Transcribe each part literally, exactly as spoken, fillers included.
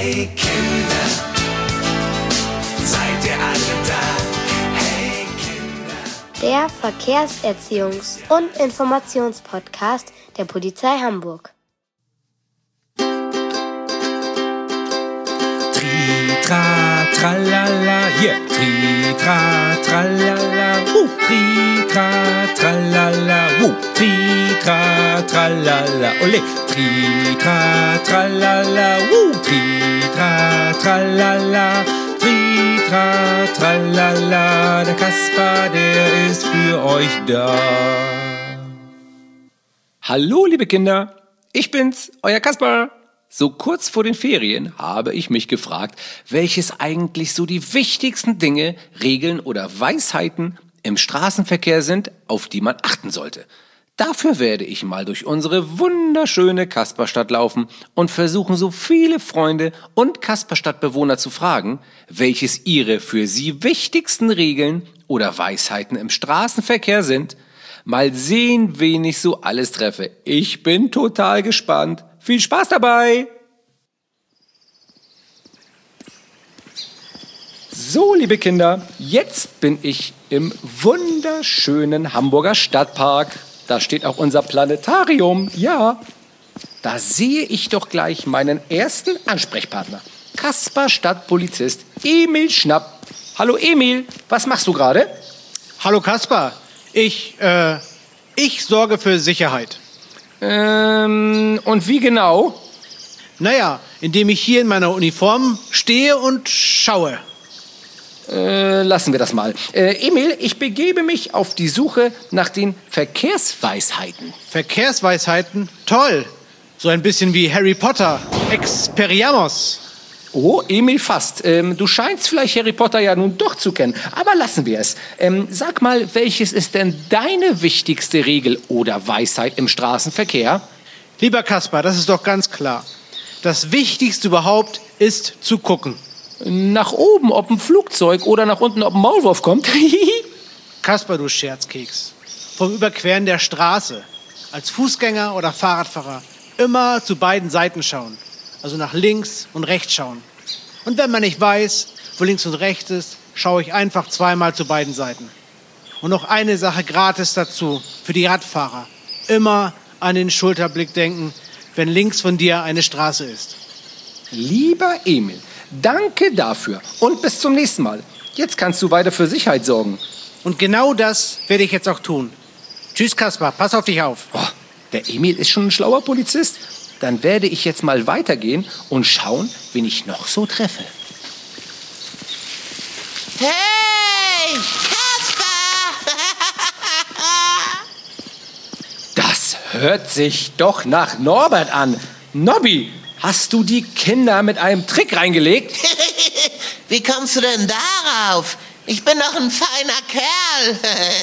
Hey Kinder, seid ihr alle da? Hey Kinder. Der Verkehrserziehungs- und Informationspodcast der Polizei Hamburg. Tri, tra, tralala, yeah. Tri, tra, tralala, uh. Tri, tra, tralala, uh. Tri, tra, tralala, ole. Tri, tra, tralala, uh. Tri, tra, tralala, tri, tra, tralala. Der Kasper, der ist für euch da. Hallo, liebe Kinder. Ich bin's, euer Kasper. So kurz vor den Ferien habe ich mich gefragt, welches eigentlich so die wichtigsten Dinge, Regeln oder Weisheiten im Straßenverkehr sind, auf die man achten sollte. Dafür werde ich mal durch unsere wunderschöne Kasperstadt laufen und versuchen, so viele Freunde und Kasperstadtbewohner zu fragen, welches ihre für sie wichtigsten Regeln oder Weisheiten im Straßenverkehr sind. Mal sehen, wen ich so alles treffe. Ich bin total gespannt. Viel Spaß dabei! So, liebe Kinder, jetzt bin ich im wunderschönen Hamburger Stadtpark. Da steht auch unser Planetarium, ja. Da sehe ich doch gleich meinen ersten Ansprechpartner. Kasper Stadtpolizist Emil Schnapp. Hallo Emil, was machst du gerade? Hallo Kasper, ich, äh, ich sorge für Sicherheit. Ähm, und wie genau? Naja, indem ich hier in meiner Uniform stehe und schaue. Äh, lassen wir das mal. Äh, Emil, ich begebe mich auf die Suche nach den Verkehrsweisheiten. Verkehrsweisheiten? Toll! So ein bisschen wie Harry Potter. Expelliarmus. Oh, Emil, fast. Ähm, du scheinst vielleicht Harry Potter ja nun doch zu kennen, aber lassen wir es. Ähm, sag mal, welches ist denn deine wichtigste Regel oder Weisheit im Straßenverkehr? Lieber Kasper, das ist doch ganz klar. Das Wichtigste überhaupt ist zu gucken. Nach oben, ob ein Flugzeug oder nach unten, ob ein Maulwurf kommt. Kasper, du Scherzkeks. Vom Überqueren der Straße, als Fußgänger oder Fahrradfahrer, immer zu beiden Seiten schauen. Also nach links und rechts schauen. Und wenn man nicht weiß, wo links und rechts ist, schaue ich einfach zweimal zu beiden Seiten. Und noch eine Sache gratis dazu, für die Radfahrer. Immer an den Schulterblick denken, wenn links von dir eine Straße ist. Lieber Emil, danke dafür und bis zum nächsten Mal. Jetzt kannst du weiter für Sicherheit sorgen. Und genau das werde ich jetzt auch tun. Tschüss Kasper, pass auf dich auf. Oh, der Emil ist schon ein schlauer Polizist. Dann werde ich jetzt mal weitergehen und schauen, wen ich noch so treffe. Hey, Kasper! Das hört sich doch nach Norbert an. Nobby, hast du die Kinder mit einem Trick reingelegt? Wie kommst du denn darauf? Ich bin doch ein feiner Kerl.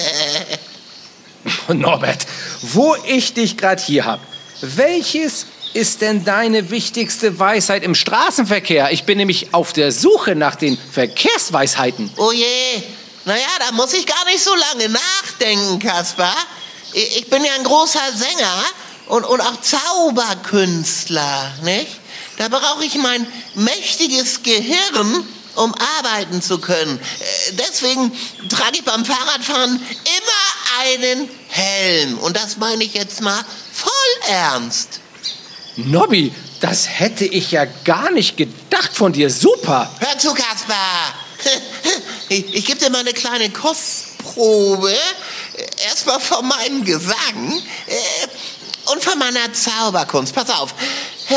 Norbert, wo ich dich gerade hier habe, welches ist denn deine wichtigste Weisheit im Straßenverkehr? Ich bin nämlich auf der Suche nach den Verkehrsweisheiten. Oh je, naja, da muss ich gar nicht so lange nachdenken, Kasper. Ich bin ja ein großer Sänger und, und auch Zauberkünstler, nicht? Da brauche ich mein mächtiges Gehirn, um arbeiten zu können. Deswegen trage ich beim Fahrradfahren immer einen Helm. Und das meine ich jetzt mal voll ernst. Nobby, das hätte ich ja gar nicht gedacht von dir. Super. Hör zu, Kasper. Ich, ich gebe dir mal eine kleine Kostprobe. Erstmal von meinem Gesang und von meiner Zauberkunst. Pass auf. Hey,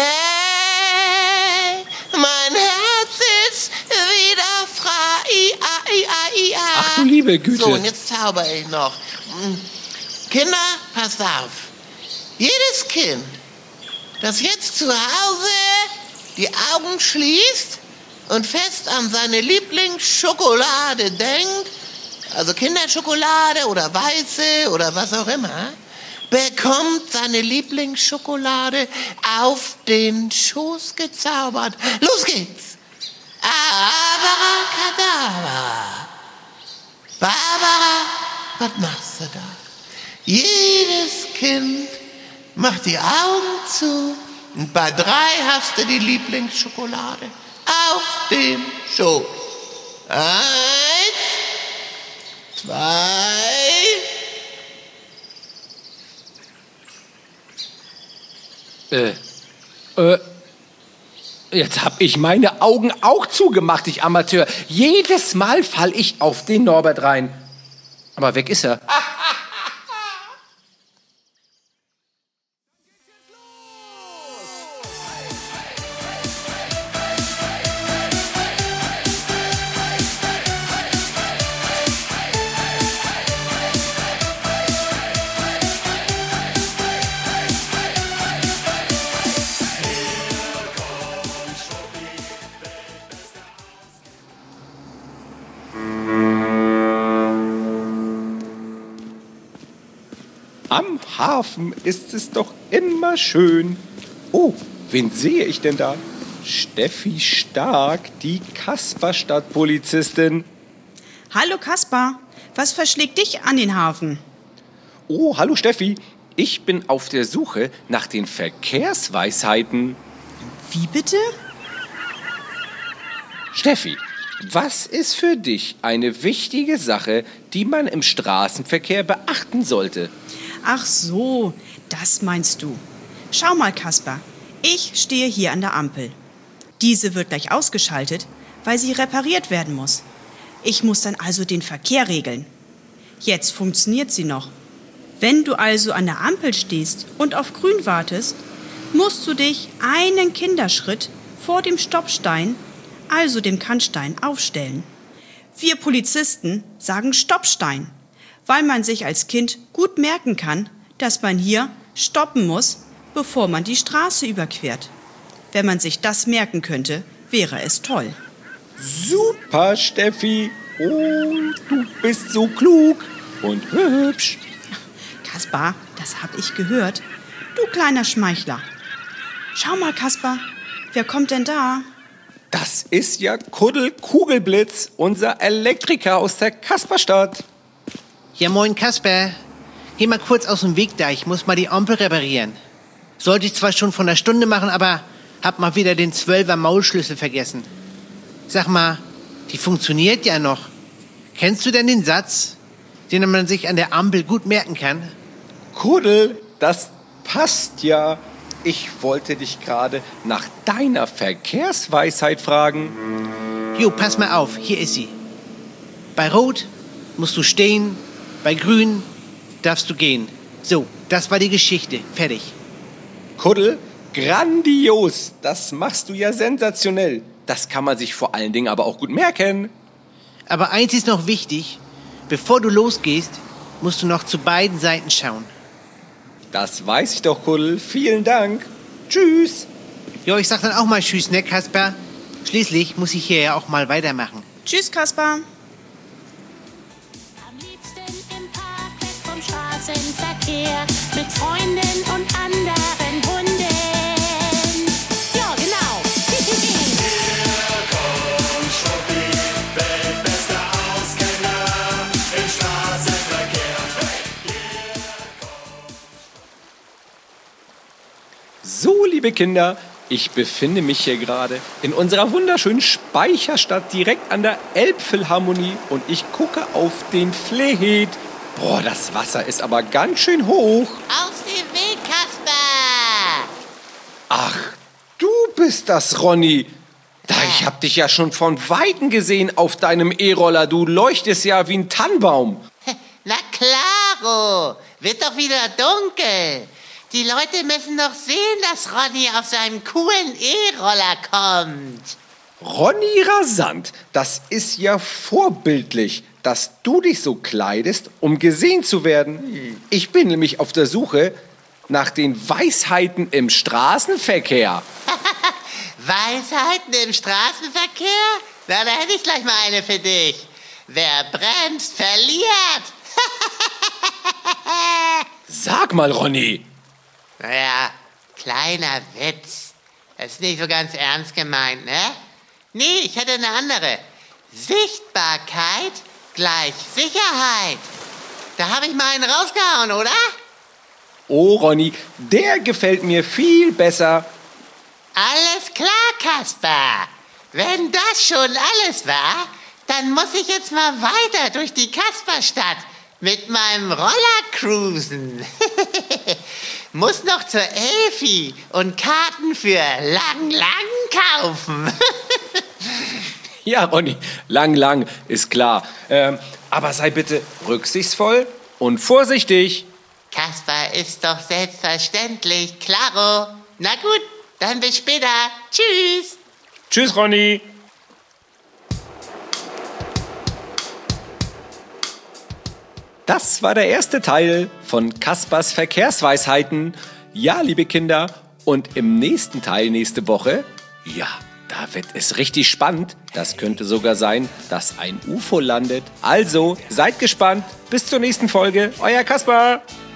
mein Herz ist wieder frei. I, I, I, I, I. Ach du liebe Güte. So, und jetzt zauber ich noch. Kinder, passt auf. Jedes Kind, das jetzt zu Hause die Augen schließt und fest an seine Lieblingsschokolade denkt, also Kinderschokolade oder weiße oder was auch immer, bekommt seine Lieblingsschokolade auf den Schoß gezaubert. Los geht's! Abracadabra! Barbara, was machst du da? Jedes Kind macht die Augen zu, Und bei drei hast du die Lieblingsschokolade auf dem Schoß. Eins, zwei. Äh, äh, jetzt hab ich meine Augen auch zugemacht, ich Amateur. Jedes Mal fall ich auf den Norbert rein. Aber weg ist er. Am Hafen ist es doch immer schön. Oh, wen sehe ich denn da? Steffi Stark, die Kasperstadtpolizistin. Hallo Kaspar, was verschlägt dich an den Hafen? Oh, hallo Steffi. Ich bin auf der Suche nach den Verkehrsweisheiten. Wie bitte? Steffi, was ist für dich eine wichtige Sache, die man im Straßenverkehr beachten sollte? Ach so, das meinst du. Schau mal, Kaspar, ich stehe hier an der Ampel. Diese wird gleich ausgeschaltet, weil sie repariert werden muss. Ich muss dann also den Verkehr regeln. Jetzt funktioniert sie noch. Wenn du also an der Ampel stehst und auf Grün wartest, musst du dich einen Kinderschritt vor dem Stoppstein, also dem Kannstein, aufstellen. Wir Polizisten sagen Stoppstein, weil man sich als Kind gut merken kann, dass man hier stoppen muss, bevor man die Straße überquert. Wenn man sich das merken könnte, wäre es toll. Super, Steffi. Oh, du bist so klug und hübsch. Kaspar, das hab ich gehört. Du kleiner Schmeichler. Schau mal, Kaspar, wer kommt denn da? Das ist ja Kuddel Kugelblitz, unser Elektriker aus der Kasperstadt. Ja, moin Kasper. Geh mal kurz aus dem Weg da, ich muss mal die Ampel reparieren. Sollte ich zwar schon von einer Stunde machen, aber hab mal wieder den Zwölfer Maulschlüssel vergessen. Sag mal, die funktioniert ja noch. Kennst du denn den Satz, den man sich an der Ampel gut merken kann? Kuddel, das passt ja. Ich wollte dich gerade nach deiner Verkehrsweisheit fragen. Jo, pass mal auf, hier ist sie. Bei Rot musst du stehen, bei Grün darfst du gehen. So, das war die Geschichte. Fertig. Kuddel, grandios. Das machst du ja sensationell. Das kann man sich vor allen Dingen aber auch gut merken. Aber eins ist noch wichtig. Bevor du losgehst, musst du noch zu beiden Seiten schauen. Das weiß ich doch, Kuddel. Vielen Dank. Tschüss. Jo, ich sag dann auch mal Tschüss, ne, Kasper? Schließlich muss ich hier ja auch mal weitermachen. Tschüss, Kaspar. Am liebsten im Park, weg vom Straßenverkehr, mit Freunden und anderen Hunden. Ja, genau. So, liebe Kinder, ich befinde mich hier gerade in unserer wunderschönen Speicherstadt direkt an der Elbphilharmonie und ich gucke auf den Fleet. Boah, das Wasser ist aber ganz schön hoch. Aus dem Weg, Kasper! Ach, du bist das, Ronny. Da, ich hab dich ja schon von Weitem gesehen auf deinem E-Roller. Du leuchtest ja wie ein Tannenbaum. Na klaro, wird doch wieder dunkel. Die Leute müssen doch sehen, dass Ronny auf seinem coolen E-Roller kommt. Ronny Rasant, das ist ja vorbildlich, dass du dich so kleidest, um gesehen zu werden. Ich bin nämlich auf der Suche nach den Weisheiten im Straßenverkehr. Weisheiten im Straßenverkehr? Na, da hätte ich gleich mal eine für dich. Wer bremst, verliert. Sag mal, Ronny. Naja, kleiner Witz. Das ist nicht so ganz ernst gemeint, ne? Nee, ich hätte eine andere. Sichtbarkeit gleich Sicherheit. Da habe ich mal einen rausgehauen, oder? Oh, Ronny, der gefällt mir viel besser. Alles klar, Kasper. Wenn das schon alles war, dann muss ich jetzt mal weiter durch die Kasperstadt mit meinem Roller cruisen. Muss noch zur Elfi und Karten für Lang Lang kaufen. Ja, Ronny, lang, lang, ist klar. Ähm, aber sei bitte rücksichtsvoll und vorsichtig. Kasper ist doch selbstverständlich, klaro. Na gut, dann bis später. Tschüss. Tschüss, Ronny. Das war der erste Teil von Kaspers Verkehrsweisheiten. Ja, liebe Kinder, und im nächsten Teil nächste Woche, ja, da wird es richtig spannend. Das könnte sogar sein, dass ein U F O landet. Also, seid gespannt. Bis zur nächsten Folge. Euer Kasper.